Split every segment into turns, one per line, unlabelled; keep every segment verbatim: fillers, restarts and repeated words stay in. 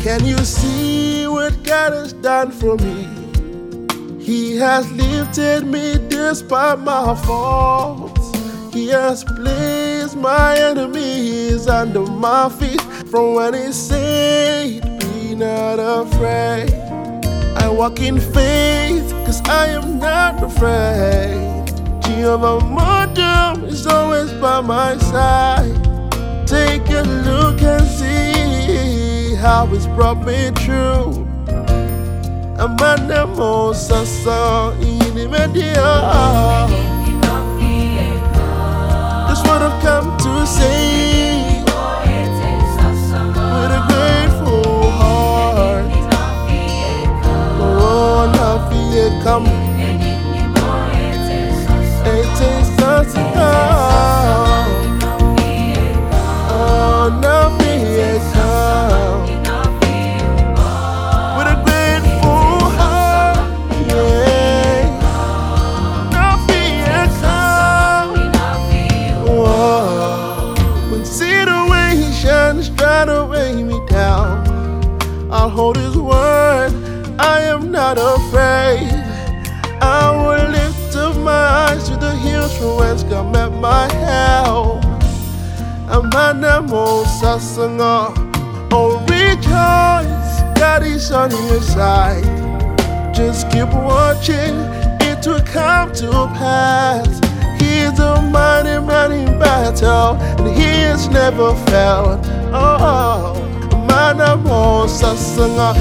Can you see what God has done for me? He has lifted me despite my faults. He has placed my enemies under my feet. From when he said, be not afraid, I walk in faith, cause I am not afraid. Jehovah Modem is always by my side. Take a look and see how it's brought me through. I'm on the most song in the media. That's what I've come to say with a grateful heart. Oh, not fear come. It is something. Oh, not fear come. With a grateful heart, yeah. Not fear come. Whoa. When situations try to weigh me down, I'll hold his word. I am not afraid. I will lift up my eyes to the hills from whence come at my help. I'm on the most song. Oh, rejoice, God is on your side. Just keep watching, it will come to pass. He is a mighty man in battle, and he has never failed. Oh, I'm on the most song.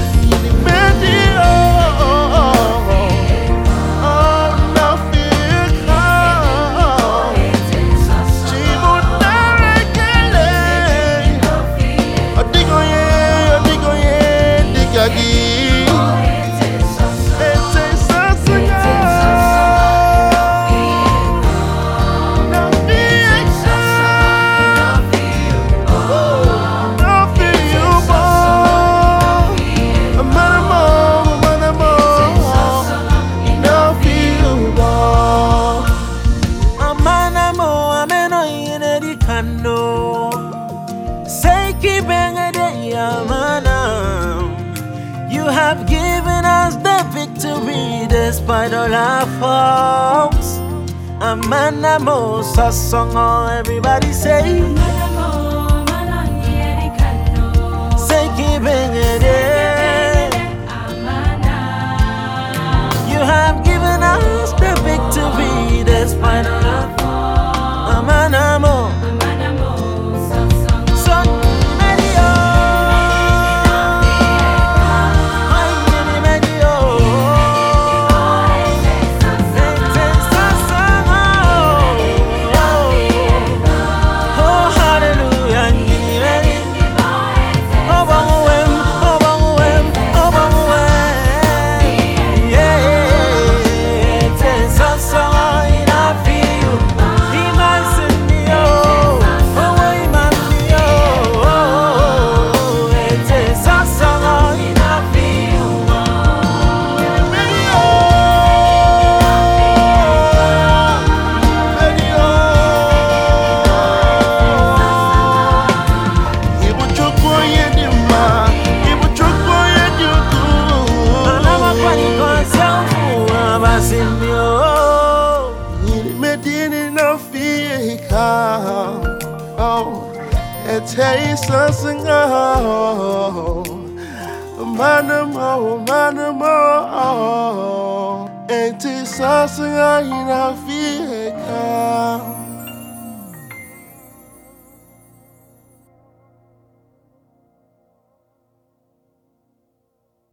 You have given us the victory despite all our faults. Amanamo sasongo, everybody say. Say keeping it in. You have given us the victory despite all our faults. Amanamo. Oh, it tastes something. Oh, manamo, manamo. It tastes something. I feel.